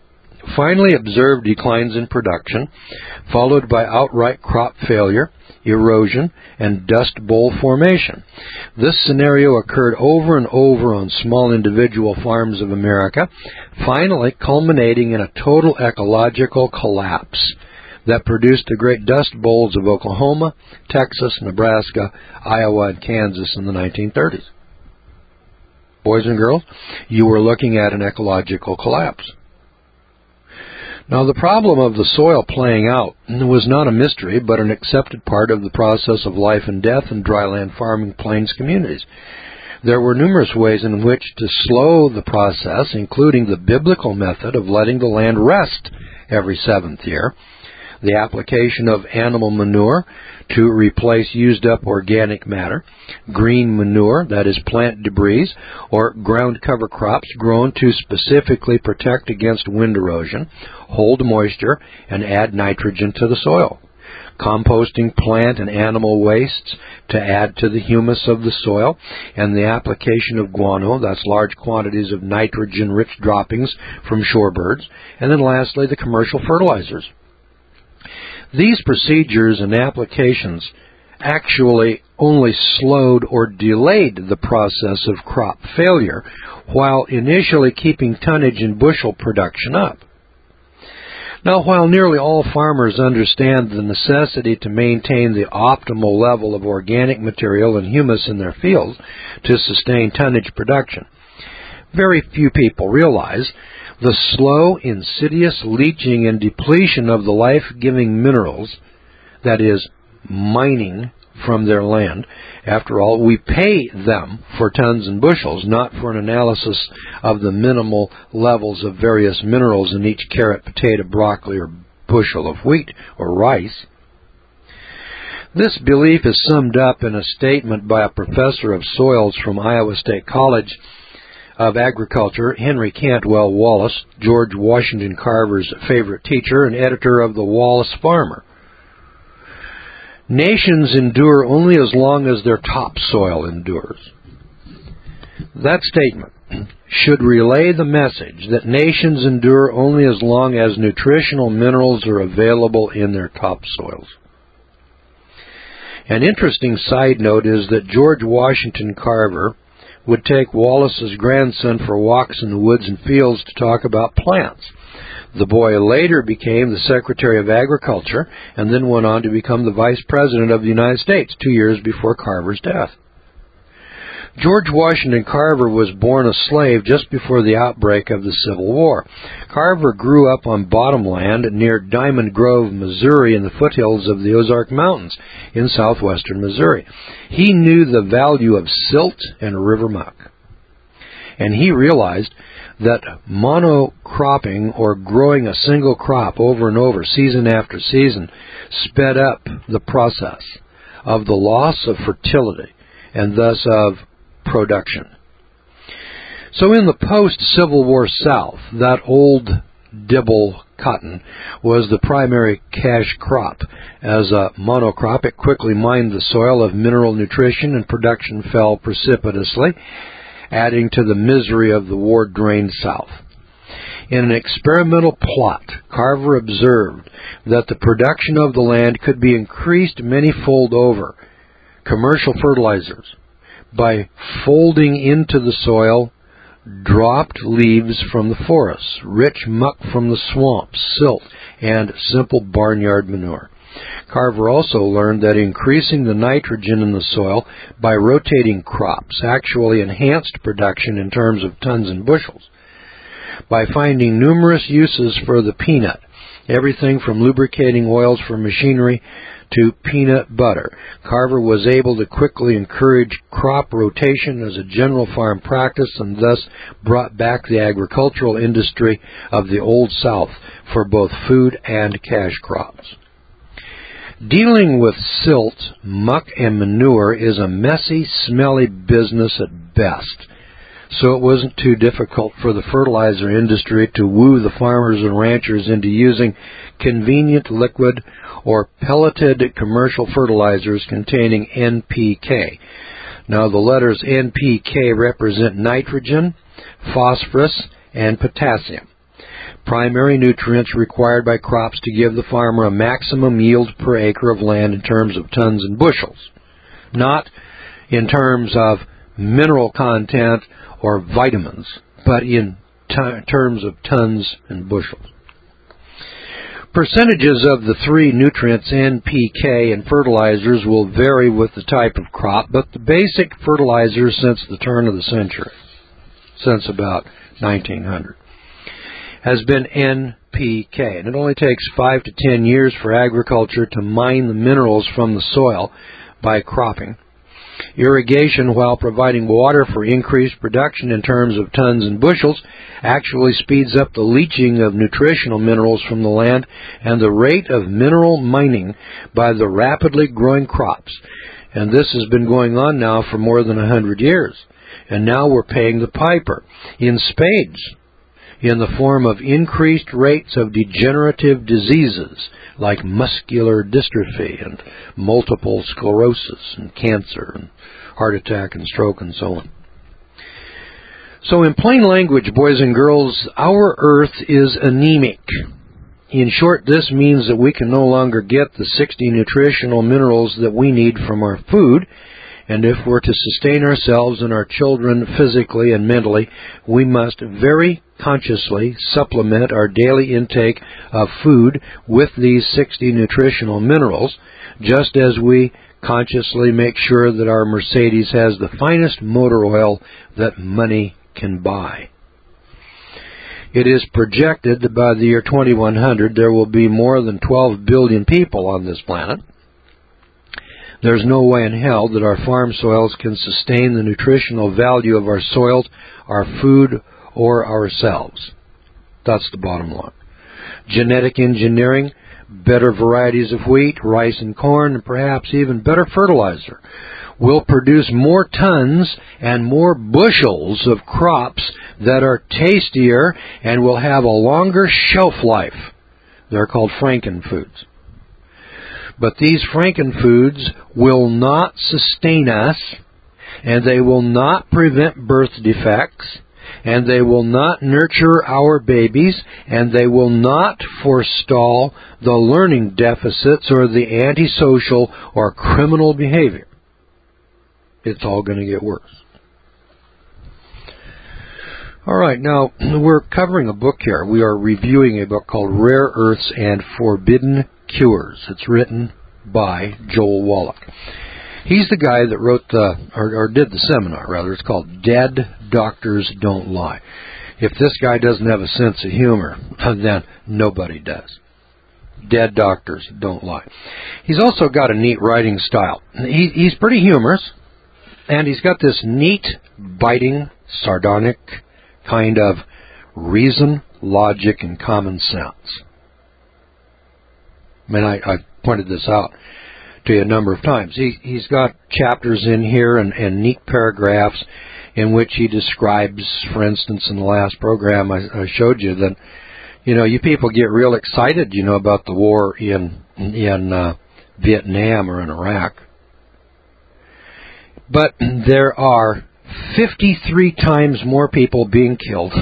finally observed declines in production, followed by outright crop failure, erosion, and dust bowl formation. This scenario occurred over and over on small individual farms of America, finally culminating in a total ecological collapse that produced the great dust bowls of Oklahoma, Texas, Nebraska, Iowa, and Kansas in the 1930s. Boys and girls, you were looking at an ecological collapse. Now, the problem of the soil playing out was not a mystery, but an accepted part of the process of life and death in dryland farming plains communities. There were numerous ways in which to slow the process, including the biblical method of letting the land rest every seventh year, the application of animal manure to replace used-up organic matter, green manure, that is plant debris, or ground cover crops grown to specifically protect against wind erosion, hold moisture, and add nitrogen to the soil, composting plant and animal wastes to add to the humus of the soil, and the application of guano, that's large quantities of nitrogen-rich droppings from shorebirds, and then lastly the commercial fertilizers. These procedures and applications actually only slowed or delayed the process of crop failure, while initially keeping tonnage and bushel production up. Now, while nearly all farmers understand the necessity to maintain the optimal level of organic material and humus in their fields to sustain tonnage production, very few people realize the slow, insidious leaching and depletion of the life-giving minerals, that is, mining from their land. After all, we pay them for tons and bushels, not for an analysis of the minimal levels of various minerals in each carrot, potato, broccoli, or bushel of wheat or rice. This belief is summed up in a statement by a professor of soils from Iowa State College of Agriculture, Henry Cantwell Wallace, George Washington Carver's favorite teacher and editor of the Wallace Farmer. Nations endure only as long as their topsoil endures. That statement should relay the message that nations endure only as long as nutritional minerals are available in their topsoils. An interesting side note is that George Washington Carver would take Wallace's grandson for walks in the woods and fields to talk about plants. The boy later became the Secretary of Agriculture and then went on to become the Vice President of the United States 2 years before Carver's death. George Washington Carver was born a slave just before the outbreak of the Civil War. Carver grew up on bottomland near Diamond Grove, Missouri, in the foothills of the Ozark Mountains in southwestern Missouri. He knew the value of silt and river muck, and he realized that monocropping, or growing a single crop over and over, season after season, sped up the process of the loss of fertility and thus of production. So in the post-Civil War South, that old dibble cotton was the primary cash crop. As a monocrop, it quickly mined the soil of mineral nutrition, and production fell precipitously, adding to the misery of the war-drained South. In an experimental plot, Carver observed that the production of the land could be increased many-fold over commercial fertilizers by folding into the soil dropped leaves from the forests, rich muck from the swamps, silt, and simple barnyard manure. Carver also learned that increasing the nitrogen in the soil by rotating crops actually enhanced production in terms of tons and bushels. By finding numerous uses for the peanut, everything from lubricating oils for machinery to peanut butter, Carver was able to quickly encourage crop rotation as a general farm practice, and thus brought back the agricultural industry of the Old South for both food and cash crops. Dealing with silt, muck, and manure is a messy, smelly business at best, so it wasn't too difficult for the fertilizer industry to woo the farmers and ranchers into using convenient liquid or pelleted commercial fertilizers containing NPK. Now, the letters NPK represent nitrogen, phosphorus, and potassium. primary nutrients required by crops to give the farmer a maximum yield per acre of land in terms of tons and bushels, not in terms of mineral content or vitamins, but in terms of tons and bushels. Percentages of the three nutrients NPK and fertilizers will vary with the type of crop, but the basic fertilizers since the turn of the century, since about 1900, has been NPK. And it only takes 5 to 10 years for agriculture to mine the minerals from the soil by cropping. Irrigation, while providing water for increased production in terms of tons and bushels, actually speeds up the leaching of nutritional minerals from the land and the rate of mineral mining by the rapidly growing crops. And this has been going on now for more than 100 years. And now we're paying the piper in spades in the form of increased rates of degenerative diseases like muscular dystrophy and multiple sclerosis and cancer and heart attack and stroke and so on. So in plain language, boys and girls, our earth is anemic. In short, this means that we can no longer get the 60 nutritional minerals that we need from our food, and if we're to sustain ourselves and our children physically and mentally, we must very consciously supplement our daily intake of food with these 60 nutritional minerals, just as we consciously make sure that our Mercedes has the finest motor oil that money can buy. It is projected that by the year 2100 there will be more than 12 billion people on this planet. There's no way in hell that our farm soils can sustain the nutritional value of our soils, our food, or ourselves. That's the bottom line. Genetic engineering, better varieties of wheat, rice, and corn, and perhaps even better fertilizer will produce more tons and more bushels of crops that are tastier and will have a longer shelf life. They're called frankenfoods. But these frankenfoods will not sustain us, and they will not prevent birth defects, and they will not nurture our babies, and they will not forestall the learning deficits or the antisocial or criminal behavior. It's all going to get worse. All right, now we're covering a book here. We are reviewing a book called Rare Earths and Forbidden Cures. It's written by Joel Wallach. He's the guy that wrote or did the seminar, rather. It's called Dead Doctors Don't Lie. If this guy doesn't have a sense of humor, then nobody does. Dead Doctors Don't Lie. He's also got a neat writing style. He's pretty humorous, and he's got this neat, biting, sardonic kind of reason, logic, and common sense. I mean, I pointed this out to you a number of times. He's got chapters in here and neat paragraphs in which he describes, for instance, in the last program I showed you that, you people get real excited, about the war in Vietnam or in Iraq. But there are 53 times more people being killed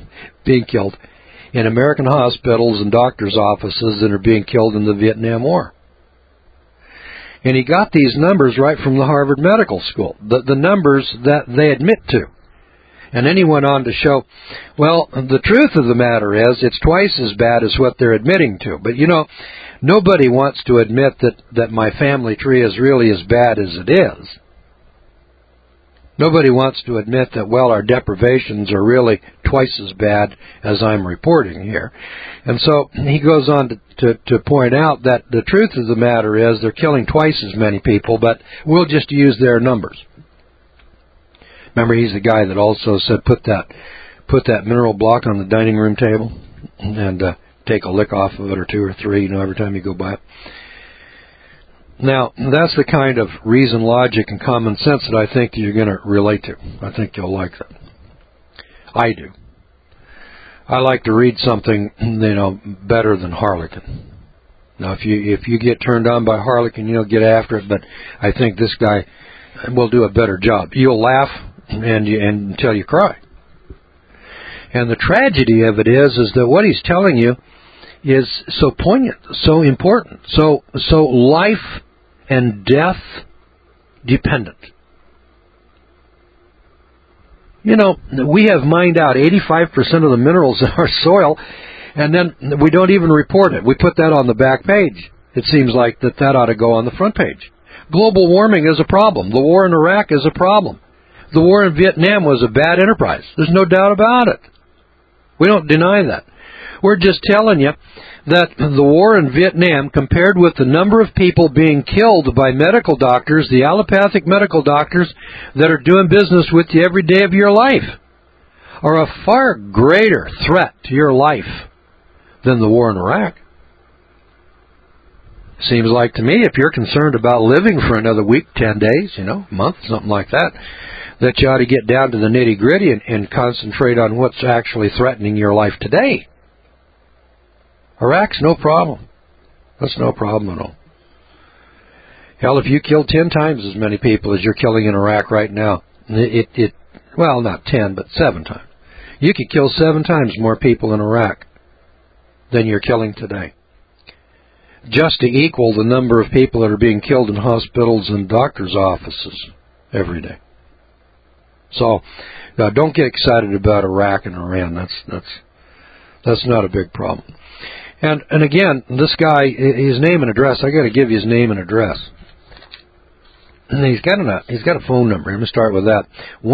in American hospitals and doctors' offices than are being killed in the Vietnam War. And he got these numbers right from the Harvard Medical School, the numbers that they admit to. And then he went on to show, well, the truth of the matter is it's twice as bad as what they're admitting to. But, nobody wants to admit that my family tree is really as bad as it is. Nobody wants to admit that, well, our deprivations are really twice as bad as I'm reporting here. And so he goes on to point out that the truth of the matter is they're killing twice as many people, but we'll just use their numbers. Remember, he's the guy that also said put that mineral block on the dining room table and take a lick off of it or two or three, every time you go by it. Now, that's the kind of reason, logic, and common sense that I think you're going to relate to. I think you'll like that. I do. I like to read something, better than Harlequin. Now, if you get turned on by Harlequin, get after it, but I think this guy will do a better job. You'll laugh until you cry. And the tragedy of it is that what he's telling you is so poignant, so important, so life and death dependent. You know, we have mined out 85% of the minerals in our soil, and then we don't even report it. We put that on the back page. It seems like that ought to go on the front page. Global warming is a problem. The war in Iraq is a problem. The war in Vietnam was a bad enterprise. There's no doubt about it. We don't deny that. We're just telling you that the war in Vietnam, compared with the number of people being killed by medical doctors, the allopathic medical doctors that are doing business with you every day of your life, are a far greater threat to your life than the war in Iraq. Seems like to me, if you're concerned about living for another week, 10 days, a month, something like that, that you ought to get down to the nitty-gritty and concentrate on what's actually threatening your life today. Iraq's no problem. That's no problem at all. Hell, if you killed 10 times as many people as you're killing in Iraq right now, well, not 10, but 7 times. You could kill 7 times more people in Iraq than you're killing today, just to equal the number of people that are being killed in hospitals and doctors' offices every day. So, don't get excited about Iraq and Iran. That's not a big problem. And again, this guy, his name and address, I got to give you his name and address. And he's got a phone number. Let me start with that.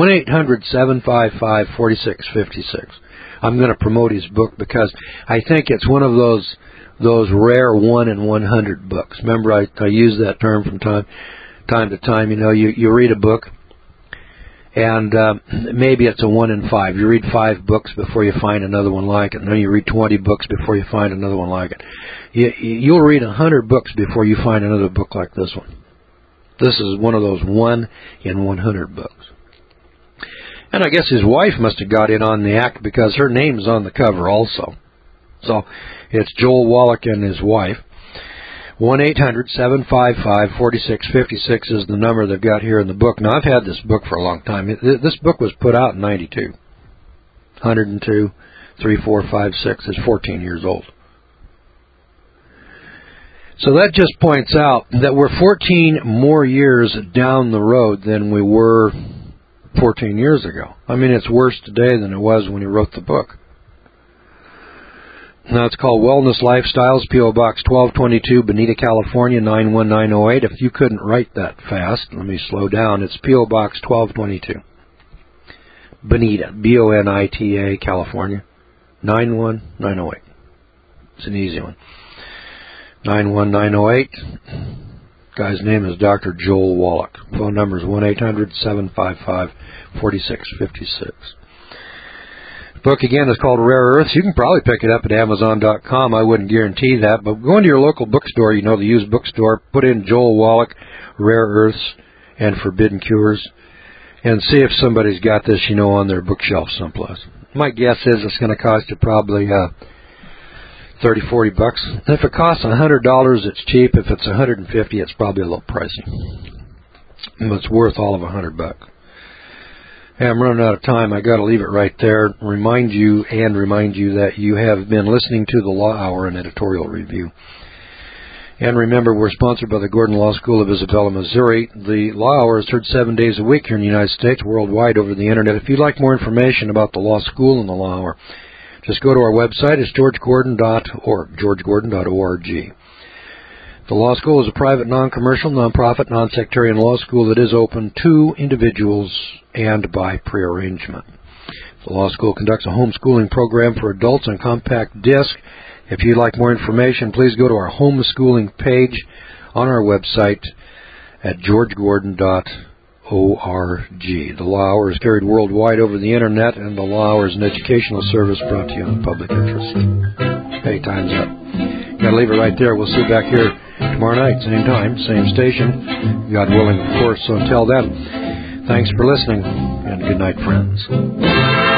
1-800-755-4656. I'm going to promote his book because I think it's one of those rare 1 in 100 books. Remember, I use that term from time to time. You read a book, and maybe it's a 1 in 5. You read 5 books before you find another one like it. And then you read 20 books before you find another one like it. You'll read 100 books before you find another book like this one. This is one of those 1 in 100 books. And I guess his wife must have got in on the act because her name's on the cover also. So it's Joel Wallach and his wife. 1-800-755-4656 is the number they've got here in the book. Now, I've had this book for a long time. This book was put out in 92. 102, 3, 4, 5, 6. It's 14 years old. So that just points out that we're 14 more years down the road than we were 14 years ago. I mean, it's worse today than it was when he wrote the book. Now, it's called Wellness Lifestyles, P.O. Box 1222, Bonita, California, 91908. If you couldn't write that fast, let me slow down. It's P.O. Box 1222, Bonita, B-O-N-I-T-A, California, 91908. It's an easy one. 91908. Guy's name is Dr. Joel Wallach. Phone number is 1-800-755-4656. Book, again, is called Rare Earths. You can probably pick it up at Amazon.com. I wouldn't guarantee that. But go into your local bookstore, the used bookstore, put in Joel Wallach, Rare Earths, and Forbidden Cures, and see if somebody's got this, on their bookshelf someplace. My guess is it's going to cost you probably $30, $40. If it costs $100, it's cheap. If it's $150, it's probably a little pricey. But it's worth all of $100. Hey, I'm running out of time. I got to leave it right there. Remind you that you have been listening to the Law Hour, an editorial review. And remember, we're sponsored by the Gordon Law School of Isabella, Missouri. The Law Hour is heard 7 days a week here in the United States, worldwide over the Internet. If you'd like more information about the Law School and the Law Hour, just go to our website. It's georgegordon.org, georgegordon.org. The Law School is a private, non-commercial, non-profit, non-sectarian law school that is open to individuals and by prearrangement. The Law School conducts a homeschooling program for adults on compact disc. If you'd like more information, please go to our homeschooling page on our website at georgegordon.org. The Law Hour is carried worldwide over the Internet, and the Law Hour is an educational service brought to you in the public interest. Hey, time's up. Got to leave it right there. We'll see you back here tomorrow night, same time, same station. God willing, of course. So until then, thanks for listening, and good night, friends.